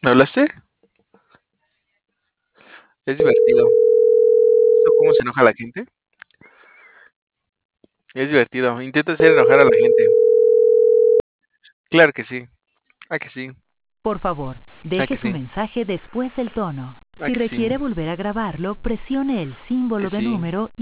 ¿Me hablaste? Es divertido. ¿Esto cómo se enoja la gente? Es divertido. Intenta hacer enojar a la gente. Claro que sí. Ah, que sí. Por favor, Ah, deje que su sí. mensaje después del tono. Ah, Si que sí. requiere volver a grabarlo, presione el Que símbolo de sí. número